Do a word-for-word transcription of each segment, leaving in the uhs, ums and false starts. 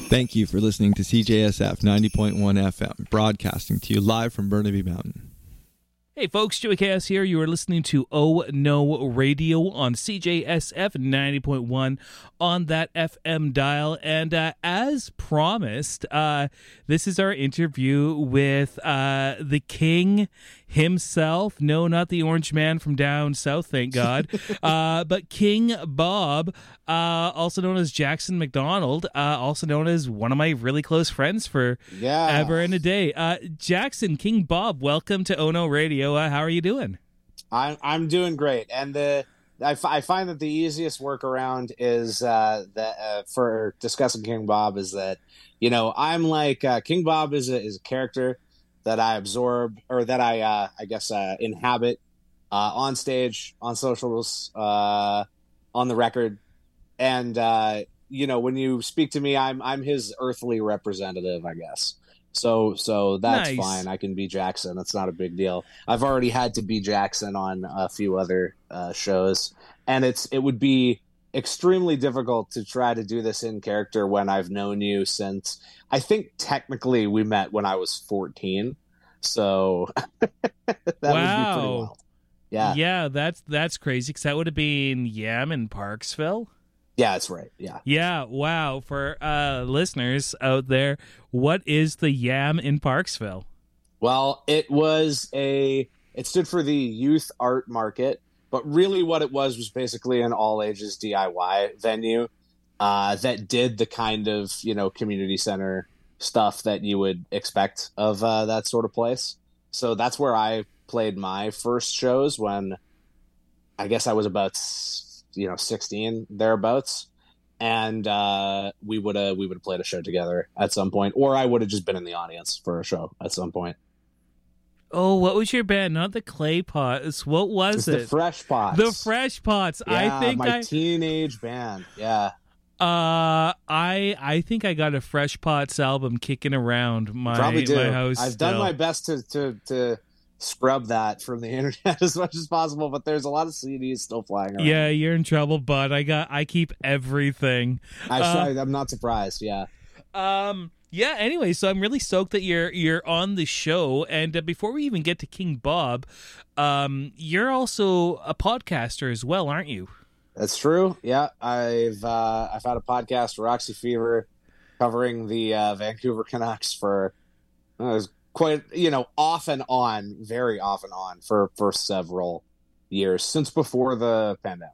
Thank you for listening to C J S F ninety point one F M, broadcasting to you live from Burnaby Mountain. Hey folks, Joey Chaos here. You are listening to Oh No Radio on C J S F ninety point one on that F M dial. And uh, as promised, uh, this is our interview with uh, the king himself. No, not the orange man from down south, thank God. uh, but King Bob, uh, also known as Jackson McDonald, uh, also known as one of my really close friends for yeah. ever and a day. Uh, Jackson, King Bob, welcome to Oh No Radio. Uh, how are you doing? I'm I'm doing great, and the I, f- I find that the easiest workaround is uh, that uh, for discussing King Bob is that you know I'm like uh, King Bob is a is a character that I absorb or that I uh, I guess uh, inhabit uh, on stage, on socials, uh, on the record, and uh, you know when you speak to me, I'm I'm his earthly representative, I guess. So so that's Nice. fine. I can be Jackson. That's not a big deal. I've already had to be Jackson on a few other uh, shows, and it's it would be extremely difficult to try to do this in character when I've known you since I think technically we met when I was fourteen. So that wow. would be pretty wild. Yeah. Yeah, that's that's crazy because that would have been Yam in Parksville. Yeah, that's right. Yeah. Yeah, wow. For uh, listeners out there, what is the Yam in Parksville? Well, it was a, it stood for the Youth Art Market, but really what it was was basically an all ages D I Y venue uh, that did the kind of, you know, community center stuff that you would expect of uh, that sort of place. So that's where I played my first shows when I guess I was about you know, sixteen thereabouts, and uh, we would have we would have played a show together at some point, or I would have just been in the audience for a show at some point. Oh, what was your band? Not the Clay Pots. What was It's it? the Fresh Pots. The Fresh Pots. Yeah, I think my I, teenage band. Yeah. Uh, I I think I got a Fresh Pots album kicking around my Probably do. my house. I've still. done my best to to to scrub that from the internet as much as possible, but there's a lot of C Ds still flying around. Yeah, you're in trouble, bud. I got I keep everything. I, Uh, I'm not surprised. Yeah. Um. Yeah. Anyway, so I'm really stoked that you're you're on the show. And uh, before we even get to King Bob, um, you're also a podcaster as well, aren't you? That's true. Yeah, I've uh, I've had a podcast, Roxy Fever, covering the uh, Vancouver Canucks for uh, it was quite you know off and on, very off and on for for several years since before the pandemic.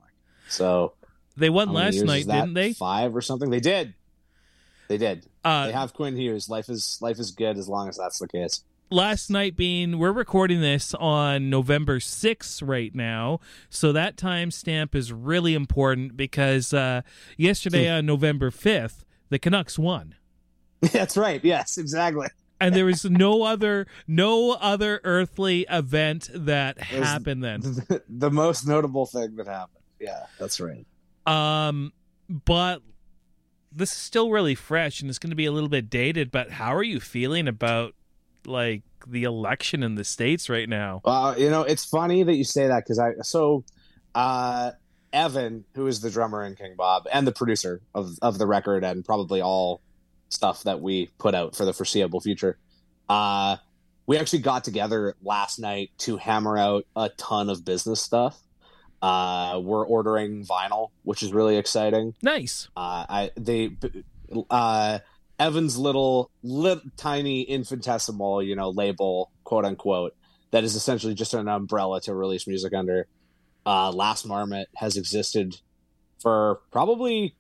So They won how many last years night, is that? didn't they? Five or something. They did. They did. Uh, they have Quinn Hughes. Life is life is good as long as that's the case. Last night being, we're recording this on November sixth right now, so that timestamp is really important because uh, yesterday on November fifth, the Canucks won. That's right. Yes, exactly. And there was no other no other earthly event that It was happened then. The, the most notable thing that happened. Yeah, that's right. Um, but this is still really fresh, and it's going to be a little bit dated. But how are you feeling about like the election in the States right now? Uh, you know, it's funny that you say that because I so uh, Evan, who is the drummer in King Bob and the producer of of the record and probably all stuff that we put out for the foreseeable future, uh, we actually got together last night to hammer out a ton of business stuff. Uh, we're ordering vinyl, which is really exciting. Nice. Uh, I they uh, Evan's little, little tiny infinitesimal, you know, label, quote unquote, that is essentially just an umbrella to release music under. Uh, Last Marmot has existed for probably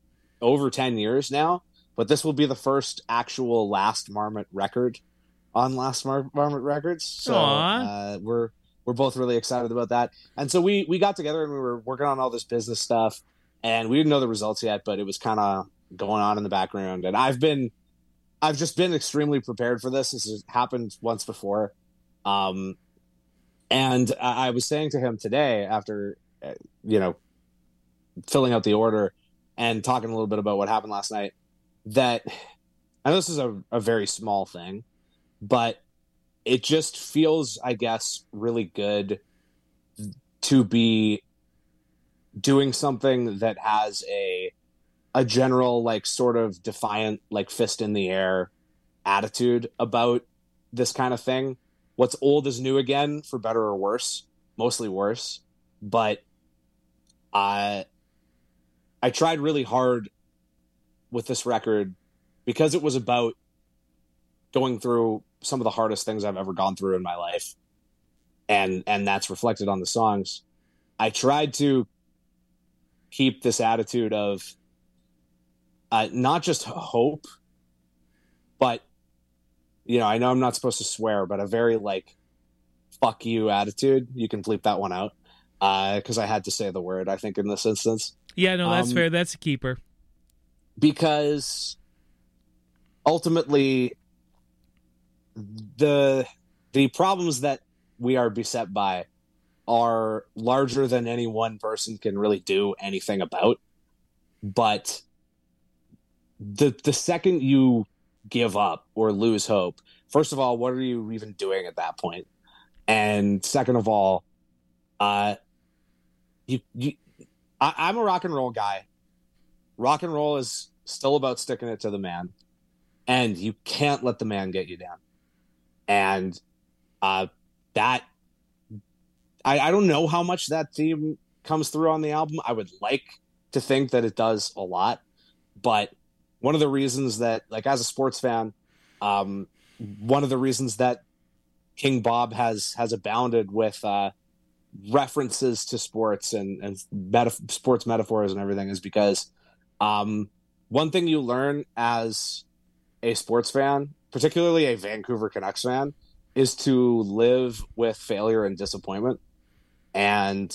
over ten years now, but this will be the first actual Last Marmot record on Last Mar- Marmot Records. So uh, we're we're both really excited about that. And so we we got together and we were working on all this business stuff, and we didn't know the results yet, but it was kind of going on in the background. And I've been I've just been extremely prepared for this. This has happened once before. Um, and I, I was saying to him today after, uh, you know, filling out the order and talking a little bit about what happened last night, that I know this is a, a very small thing, but it just feels, I guess, really good to be doing something that has a a general like sort of defiant, like fist in the air attitude about this kind of thing. What's old is new again, for better or worse, mostly worse. But I, I tried really hard with this record because it was about going through some of the hardest things I've ever gone through in my life. And, and that's reflected on the songs. I tried to keep this attitude of uh, not just hope, but, you know, I know I'm not supposed to swear, but a very like, fuck you attitude. You can bleep that one out. Uh, cause I had to say the word, I think, in this instance. Yeah, no, that's Um, fair. That's a keeper. Because ultimately the, the problems that we are beset by are larger than any one person can really do anything about. But the the second you give up or lose hope, first of all, what are you even doing at that point? And second of all, uh, you you, I, I'm a rock and roll guy. Rock and roll is still about sticking it to the man, and you can't let the man get you down. And uh, that. I, I don't know how much that theme comes through on the album. I would like to think that it does a lot, but one of the reasons that, like, as a sports fan, um, one of the reasons that King Bob has has abounded with uh, references to sports and and metaf- sports metaphors and everything is because um, one thing you learn as a sports fan, particularly a Vancouver Canucks fan, is to live with failure and disappointment. And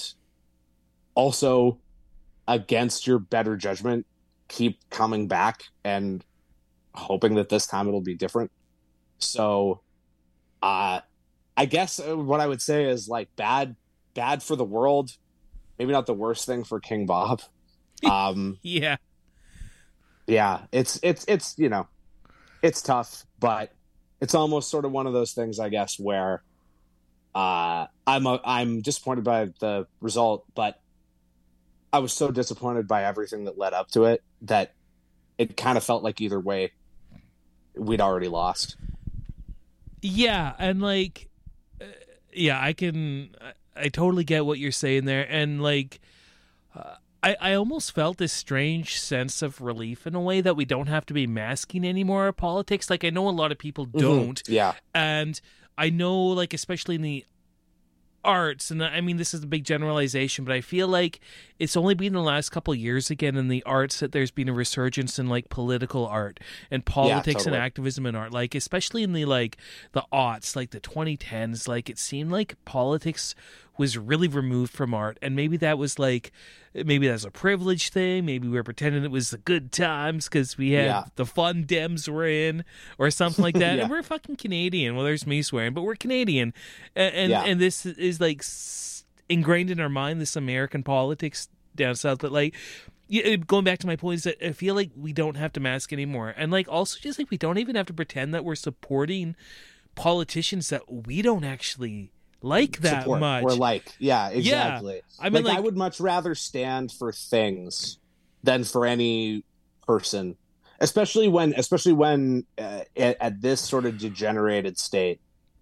also, against your better judgment, keep coming back and hoping that this time it'll be different. So, uh, I guess what I would say is like bad, bad for the world. Maybe not the worst thing for King Bob. Um, Yeah. yeah, it's, it's, it's, you know, it's tough, but it's almost sort of one of those things, I guess, where uh, I'm a, I'm disappointed by the result, but I was so disappointed by everything that led up to it that it kind of felt like either way we'd already lost. Yeah, and like, uh, yeah, I can, I, I totally get what you're saying there, and like, uh, I, I almost felt this strange sense of relief in a way that we don't have to be masking anymore our politics. Like, I know a lot of people don't, Mm-hmm. Yeah, and I know, like, especially in the arts, and I mean, this is a big generalization, but I feel like it's only been the last couple of years again in the arts that there's been a resurgence in like political art and politics totally. and activism in art, like especially in the like the aughts, like the twenty tens. Like it seemed like politics was really removed from art, and maybe that was like maybe that's a privilege thing, maybe we were pretending it was the good times because we had Yeah. the fun Dems were in or something like that. Yeah. And we're fucking Canadian. Well, there's me swearing, but we're Canadian, and and, Yeah. and this is like s- ingrained in our mind, this American politics down south. But like, yeah, going back to my point is that I feel like we don't have to mask anymore, and like also just like we don't even have to pretend that we're supporting politicians that we don't actually like that support much. or like, yeah, exactly. I mean, like, like- I would much rather stand for things than for any person, especially when, especially when uh, at, at this sort of degenerated state.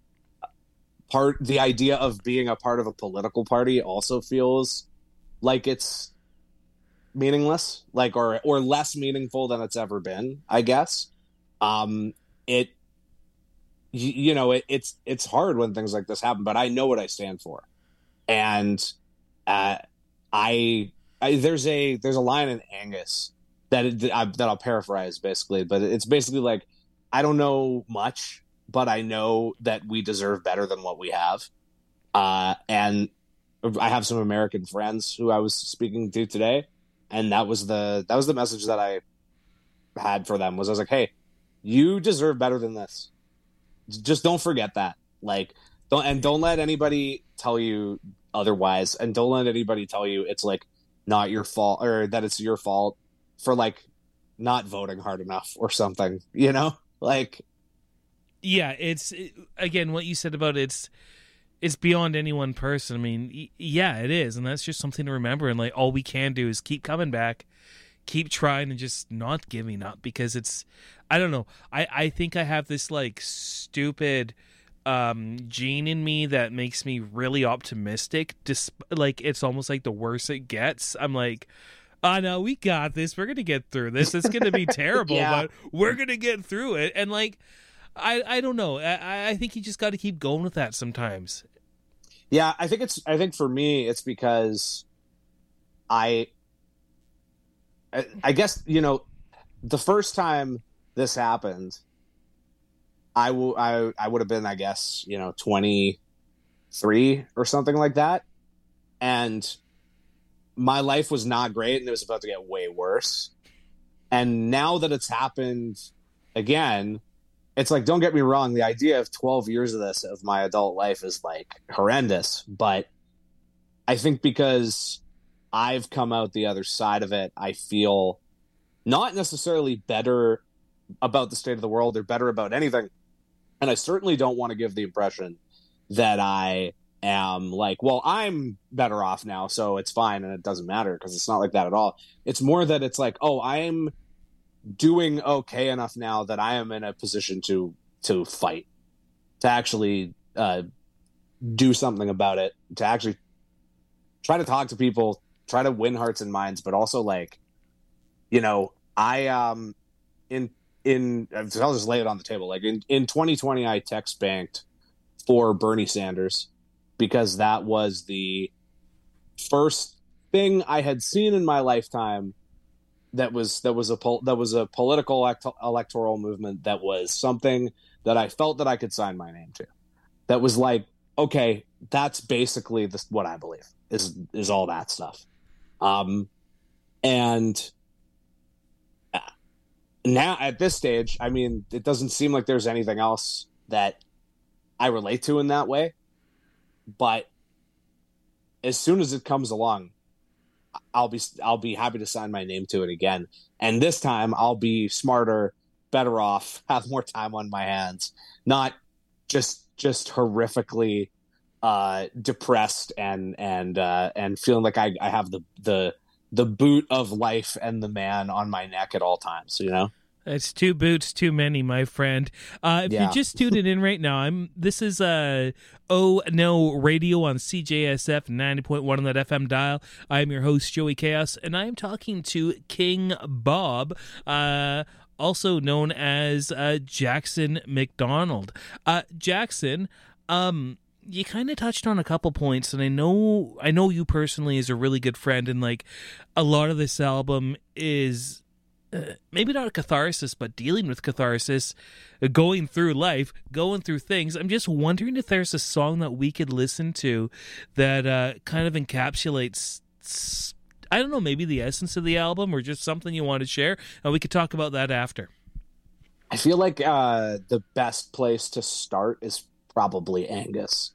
Part the idea of being a part of a political party also feels like it's meaningless, like or or less meaningful than it's ever been, I guess. Um, it you, you know it, it's it's hard when things like this happen, but I know what I stand for, and uh, I, I there's a there's a line in Angus that it, that, I, that I'll paraphrase basically, but it's basically like, I don't know much, but I know that we deserve better than what we have, uh, and I have some American friends who I was speaking to today, and that was the that was the message that I had for them. Was I was like, hey, you deserve better than this. Just don't forget that. Like, don't and don't let anybody tell you otherwise, and don't let anybody tell you it's like not your fault or that it's your fault for like not voting hard enough or something. You know, like Yeah, it's it, again what you said about it's it's beyond any one person. I mean, y- yeah, it is, and that's just something to remember. And like, all we can do is keep coming back, keep trying and just not giving up, because it's, I don't know. I, I think I have this like stupid um, gene in me that makes me really optimistic. Just like, it's almost like the worse it gets, I'm like, oh no, we got this. We're going to get through this. It's going to be terrible, yeah. but we're going to get through it. And like, I, I don't know. I, I think you just got to keep going with that sometimes. Yeah, I think it's, I think for me, it's because I, I, I guess, you know, the first time this happened, I, w- I, I would have been, I guess, you know, twenty-three or something like that. And my life was not great, and it was about to get way worse. And now that it's happened again, it's like, don't get me wrong, the idea of twelve years of this, of my adult life, is like horrendous. But I think because I've come out the other side of it, I feel not necessarily better about the state of the world or better about anything. And I certainly don't want to give the impression that I am like, well, I'm better off now, so it's fine and it doesn't matter, because it's not like that at all. It's more that it's like, oh, I'm doing okay enough now that I am in a position to to fight, to actually uh, do something about it, to actually try to talk to people, try to win hearts and minds, but also like, you know, I um in in I'll just lay it on the table. Like in, in twenty twenty, I text banked for Bernie Sanders, because that was the first thing I had seen in my lifetime that was that was a pol- that was a political elect- electoral movement that was something that I felt that I could sign my name to. That was like, okay, that's basically the, what I believe is is all that stuff. Um, and now at this stage, I mean, it doesn't seem like there's anything else that I relate to in that way. But as soon as it comes along, I'll be I'll be happy to sign my name to it again. And this time I'll be smarter, better off, have more time on my hands, not just just horrifically uh, depressed and and uh, and feeling like I, I have the the the boot of life and the man on my neck at all times, you know? It's two boots too many, my friend. Uh, if yeah. you just tuned in right now, I'm. This is uh, Oh No Radio on C J S F ninety point one on that F M dial. I'm your host, Joey Chaos, and I'm talking to King Bob, uh, also known as uh, Jackson McDonald. Uh, Jackson, um, you kind of touched on a couple points, and I know I know you personally as a really good friend, and like a lot of this album is. Uh, maybe not a catharsis, but dealing with catharsis, uh, going through life, going through things. I'm just wondering if there's a song that we could listen to that uh, kind of encapsulates, I don't know, maybe the essence of the album, or just something you want to share, and we could talk about that after. I feel like uh, the best place to start is probably Angus.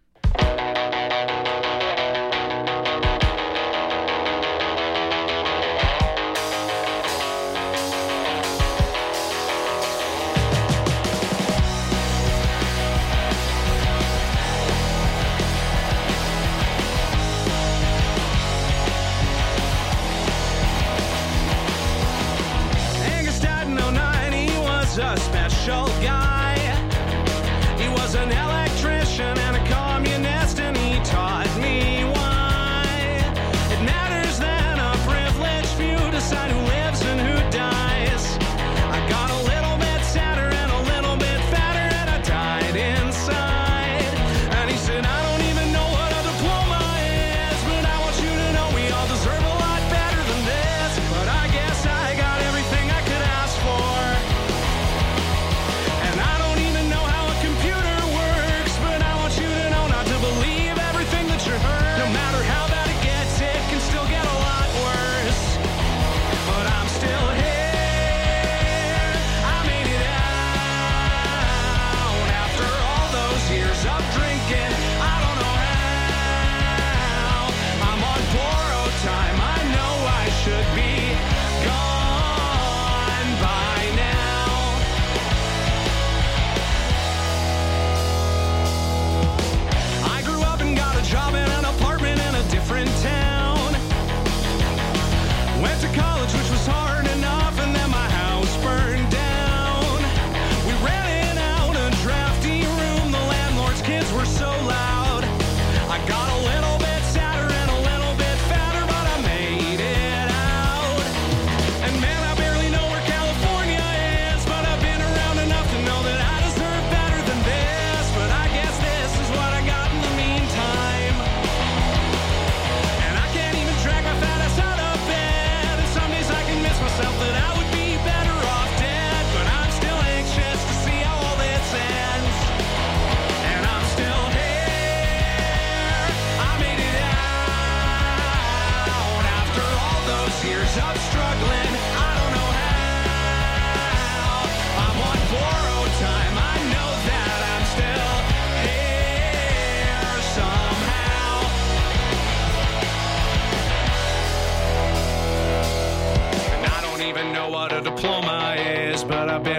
A special guy. He was an electrician and a communist, and he taught me why it matters that a privileged few decide who lives and who dies. I got a little bit sadder and a little bit fatter, and I died inside. And he said, I don't even know what a diploma is, but I want you to know we all deserve a lot better than this. But I guess I got everything I could ask for. And I don't even know how a computer works, but I want you to know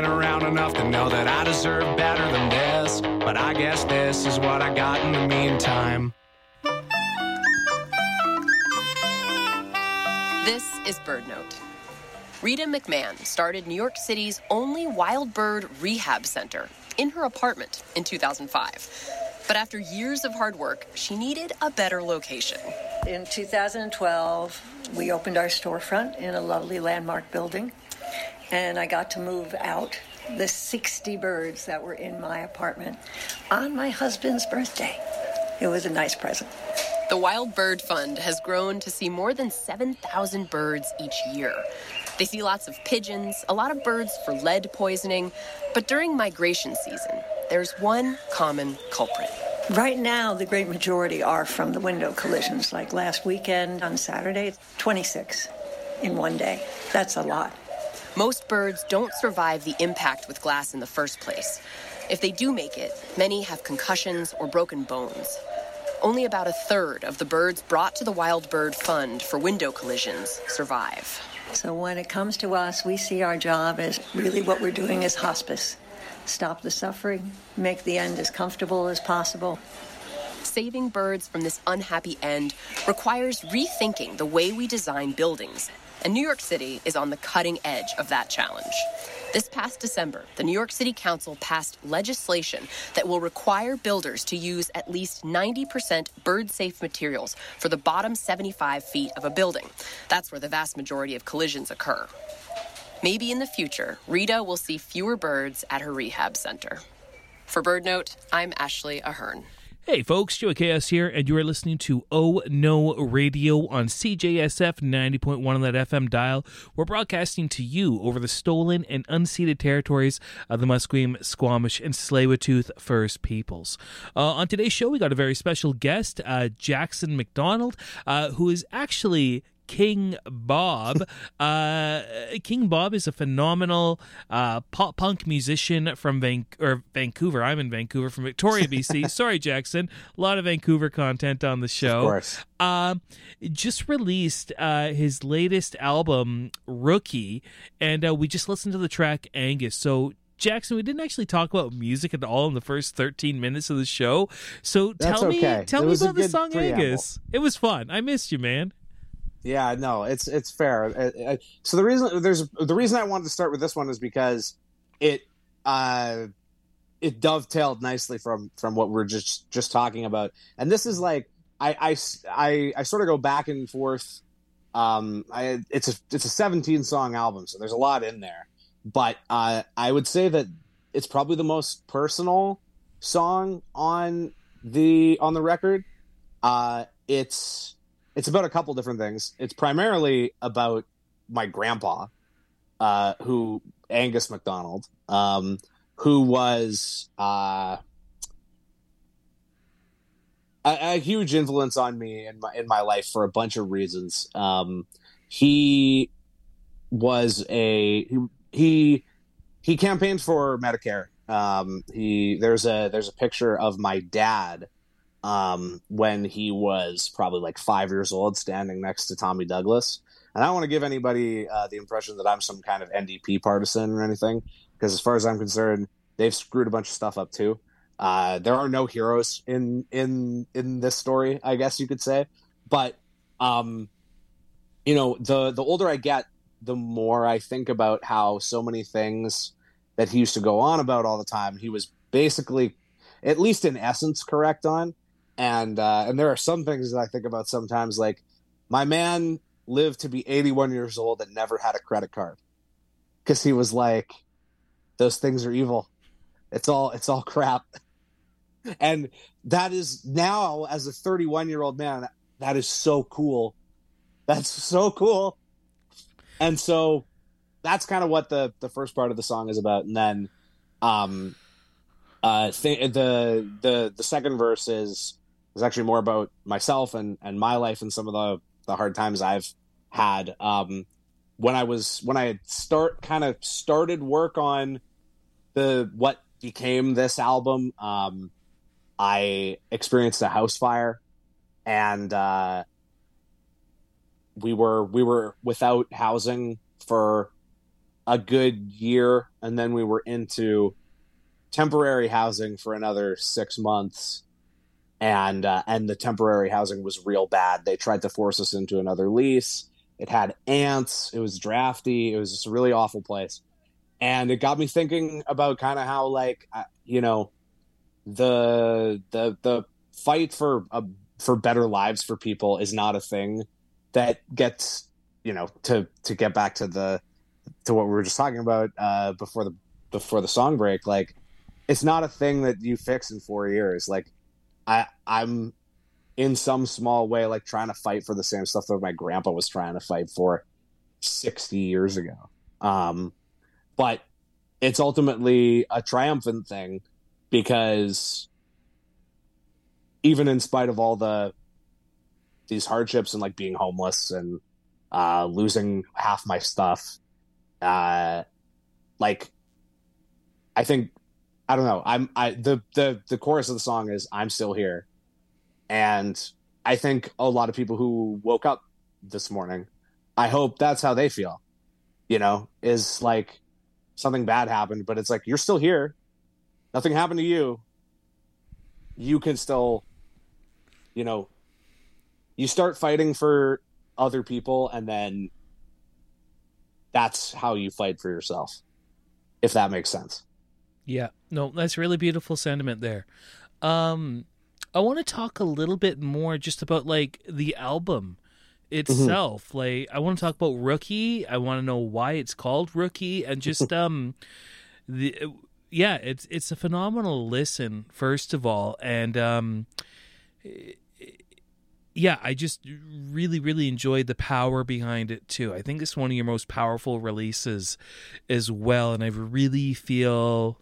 around enough to know that I deserve better than this. But I guess this is what I got in the meantime. This is Bird Note. Rita McMahon started New York City's only wild bird rehab center in her apartment in two thousand five. But after years of hard work, she needed a better location. In two thousand twelve, we opened our storefront in a lovely landmark building, and I got to move out the sixty birds that were in my apartment on my husband's birthday. It was a nice present. The Wild Bird Fund has grown to see more than seven thousand birds each year. They see lots of pigeons, a lot of birds for lead poisoning, but during migration season, there's one common culprit. Right now, the great majority are from the window collisions. Like last weekend on Saturday, twenty-six in one day. That's a lot. Most birds don't survive the impact with glass in the first place. If they do make it, many have concussions or broken bones. Only about a third of the birds brought to the Wild Bird Fund for window collisions survive. So when it comes to us, we see our job as really what we're doing is hospice. Stop the suffering, make the end as comfortable as possible. Saving birds from this unhappy end requires rethinking the way we design buildings, and New York City is on the cutting edge of that challenge. This past December, the New York City Council passed legislation that will require builders to use at least ninety percent bird-safe materials for the bottom seventy-five feet of a building. That's where the vast majority of collisions occur. Maybe in the future, Rita will see fewer birds at her rehab center. For Bird Note, I'm Ashley Ahern. Hey folks, Joey Chaos here, and you are listening to Oh No Radio on C J S F ninety point one on that F M dial. We're broadcasting to you over the stolen and unceded territories of the Musqueam, Squamish, and Tsleil-Waututh First Peoples. Uh, on today's show, we got a very special guest, uh, Jackson McDonald, uh, who is actually King Bob. uh, King Bob is a phenomenal uh, pop punk musician from Van- or Vancouver. I'm in Vancouver, from Victoria, B C. Sorry, Jackson. A lot of Vancouver content on the show. Of course. Uh, just released uh, his latest album, Rookie, and uh, we just listened to the track Angus. So, Jackson, we didn't actually talk about music at all in the first thirteen minutes of the show. So That's tell me, okay. tell It me was a about the good song preamble. Angus. It was fun. I missed you, man. Yeah, no, it's it's fair. Uh, uh, So the reason there's the reason I wanted to start with this one is because it uh, it dovetailed nicely from from what we're just just talking about, and this is like I I, I, I sort of go back and forth. Um, I it's a it's a seventeen song album, so there's a lot in there, but uh, I would say that it's probably the most personal song on the on the record. Uh, it's It's about a couple different things. It's primarily about my grandpa, uh, who Angus McDonald, um, who was uh, a, a huge influence on me in my in my life for a bunch of reasons. Um, he was a he he, he campaigned for Medicare. Um, he there's a there's a picture of my dad. Um, when he was probably like five years old, standing next to Tommy Douglas. And I don't want to give anybody uh, the impression that I'm some kind of N D P partisan or anything, because as far as I'm concerned, they've screwed a bunch of stuff up too. Uh, there are no heroes in in in this story, I guess you could say. But um, you know, the the older I get, the more I think about how so many things that he used to go on about all the time, he was basically, at least in essence, correct on. And uh, and there are some things that I think about sometimes, like my man lived to be eighty-one years old and never had a credit card because he was like, those things are evil. It's all it's all crap. And that is now, as a thirty-one year old man, that is so cool. That's so cool. And so that's kind of what the the first part of the song is about. And then um, uh, th- the the the second verse is. Is actually more about myself and, and my life and some of the, the hard times I've had. Um, when I was when I had start kind of started work on the what became this album, um, I experienced a house fire, and uh, we were we were without housing for a good year, and then we were into temporary housing for another six months. And uh, and the temporary housing was real bad. They tried to force us into another lease. It had ants. It was drafty. It was just a really awful place. And it got me thinking about kind of how, like, uh, you know, the the the fight for uh, for better lives for people is not a thing that gets, you know, to to get back to the to what we were just talking about uh, before the before the song break. Like, it's not a thing that you fix in four years. Like, I, I'm in some small way like trying to fight for the same stuff that my grandpa was trying to fight for sixty years ago. Um, but it's ultimately a triumphant thing because even in spite of all the these hardships and like being homeless and uh, losing half my stuff, uh, like I think. I don't know. I'm I the, the the chorus of the song is "I'm still here," and I think a lot of people who woke up this morning, I hope that's how they feel. You know, is like something bad happened, but it's like you're still here. Nothing happened to you. You can still, you know, you start fighting for other people, and then that's how you fight for yourself. If that makes sense. Yeah, no, that's really beautiful sentiment there. Um, I want to talk a little bit more just about like the album itself. Mm-hmm. Like, I want to talk about Rookie. I want to know why it's called Rookie, and just um, the yeah, it's it's a phenomenal listen first of all, and um, yeah, I just really really enjoyed the power behind it too. I think it's one of your most powerful releases as well, and I really feel.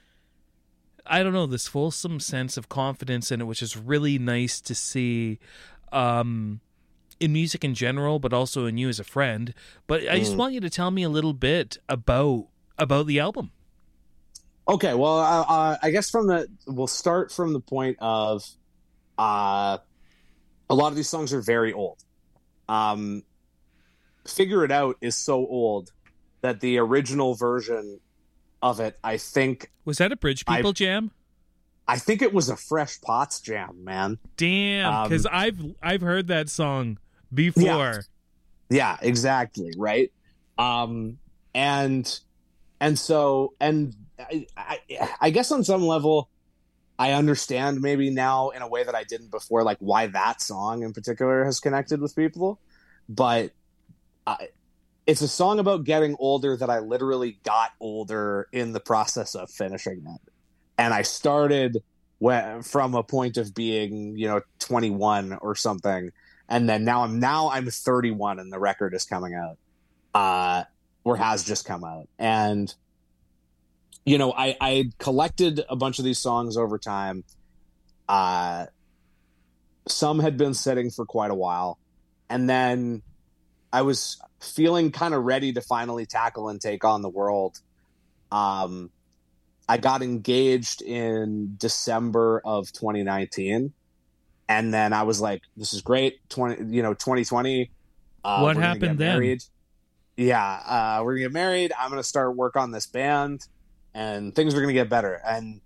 I don't know, this fulsome sense of confidence in it, which is really nice to see um, in music in general, but also in you as a friend. But I just mm. want you to tell me a little bit about about the album. Okay, well, uh, I guess from the we'll start from the point of uh, a lot of these songs are very old. Um, Figure It Out is so old that the original version of it, I think, was that a Bridge People I, jam? I think it was a Fresh Pots jam, man. Damn, because um, I've I've heard that song before. Yeah, yeah, exactly, right. Um, and and so and I, I I guess on some level, I understand maybe now in a way that I didn't before, like why that song in particular has connected with people, but. I, It's a song about getting older that I literally got older in the process of finishing it. And I started when, from a point of being, you know, twenty-one or something. And then now I'm now I'm thirty-one and the record is coming out. Uh, or has just come out. And, you know, I, I collected a bunch of these songs over time. Uh, some had been sitting for quite a while. And then I was feeling kind of ready to finally tackle and take on the world. Um, I got engaged in December of twenty nineteen, and then I was like, "This is great." Twenty, you know, twenty twenty. Uh, what happened then? Married. Yeah, uh, we're gonna get married. I'm gonna start work on this band, and things are gonna get better. And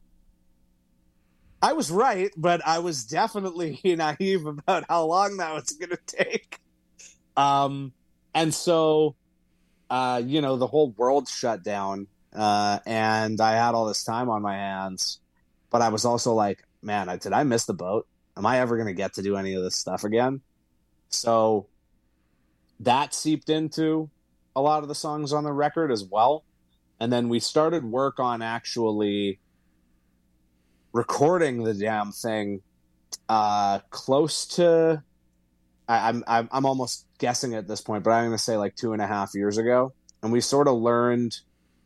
I was right, but I was definitely naive about how long that was gonna take. Um. And so, uh, you know, the whole world shut down, uh, and I had all this time on my hands. But I was also like, man, I, did I miss the boat? Am I ever going to get to do any of this stuff again? So that seeped into a lot of the songs on the record as well. And then we started work on actually recording the damn thing uh, close to... I, I'm I'm I'm almost guessing at this point, but I'm going to say like two and a half years ago, and we sort of learned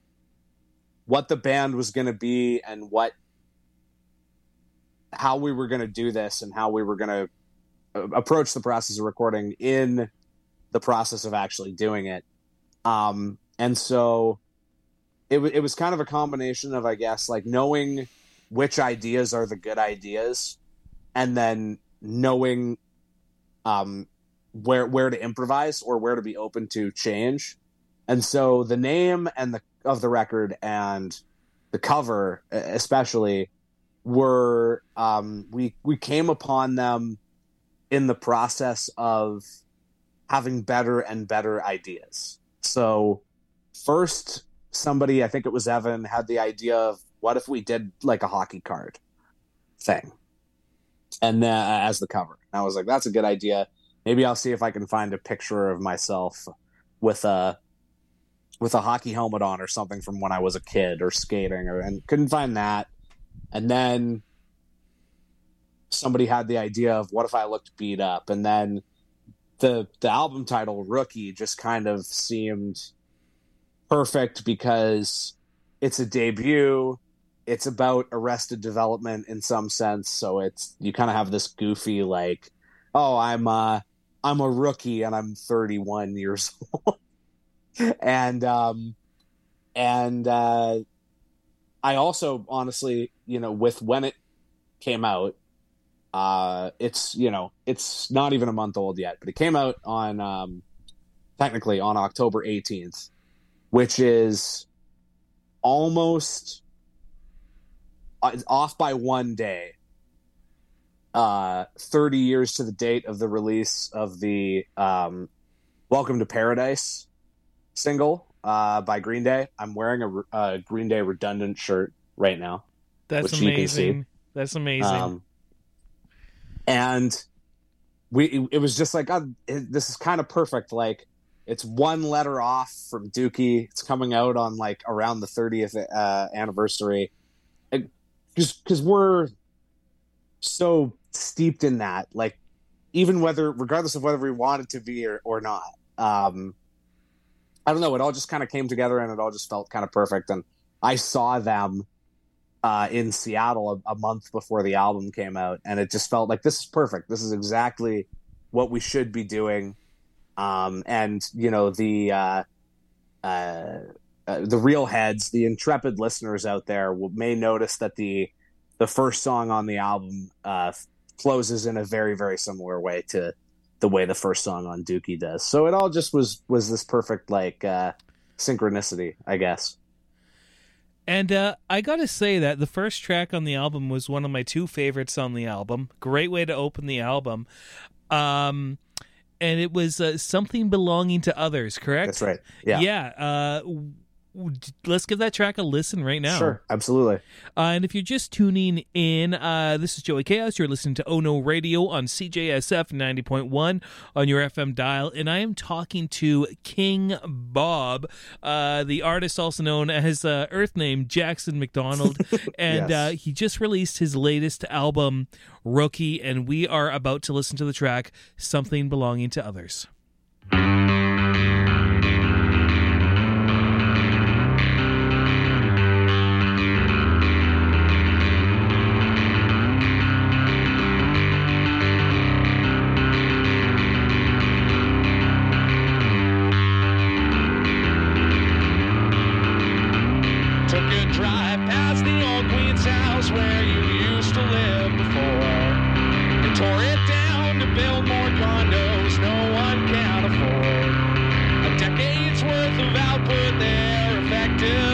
what the band was going to be and what how we were going to do this and how we were going to approach the process of recording in the process of actually doing it. Um, and so it w- it was kind of a combination of, I guess, like knowing which ideas are the good ideas, and then knowing. Um, where where to improvise or where to be open to change, And so the name and the of the record and the cover especially were um, we we came upon them in the process of having better and better ideas. So first, somebody, I think it was Evan, had the idea of what if we did like a hockey card thing, and then uh, as the cover. And I was like, that's a good idea. Maybe I'll see if I can find a picture of myself with a with a hockey helmet on or something from when I was a kid or skating, or and couldn't find that. And then somebody had the idea of what if I looked beat up, and then the the album title Rookie just kind of seemed perfect because it's a debut. It's about Arrested Development in some sense, so it's you kind of have this goofy like, oh, I'm uh I'm a rookie and I'm thirty-one years old. and um and uh I also honestly, you know, with when it came out, uh it's, you know, it's not even a month old yet, but it came out on um technically on October eighteenth, which is almost uh, off by one day. Uh, thirty years to the date of the release of the um, Welcome to Paradise single uh, by Green Day. I'm wearing a, a Green Day Redundant shirt right now. That's which amazing. You can see. That's amazing. Um, and we, it, it was just like, oh, it, this is kind of perfect. Like, it's one letter off from Dookie. It's coming out on like around the thirtieth uh, anniversary. Just because we're so steeped in that, like, even whether, regardless of whether we wanted to be or, or not, um, I don't know. It all just kind of came together and it all just felt kind of perfect. And I saw them uh, in Seattle a, a month before the album came out, and it just felt like this is perfect. This is exactly what we should be doing. Um, and you know, the uh, uh, uh, the real heads, the intrepid listeners out there will, may notice that the the first song on the album uh, closes in a very, very similar way to the way the first song on Dookie does. So it all just was was this perfect like uh, synchronicity, I guess. And uh, I gotta say that the first track on the album was one of my two favorites on the album. Great way to open the album. Um, and it was uh, Something Belonging to Others, correct? That's right. Yeah. Yeah. Uh, w- let's give that track a listen right now. Sure, absolutely. Uh, and if you're just tuning in, uh, this is Joey Chaos. You're listening to Oh No Radio on C J S F ninety point one on your F M dial. And I am talking to King Bob, uh, the artist also known as uh, Earth name Jackson McDonald. And Yes. uh, he just released his latest album, Rookie. And we are about to listen to the track Something Belonging to Others. Took a drive past the old Queen's house where you used to live before. They tore it down to build more condos no one can afford. A decade's worth of output there, effective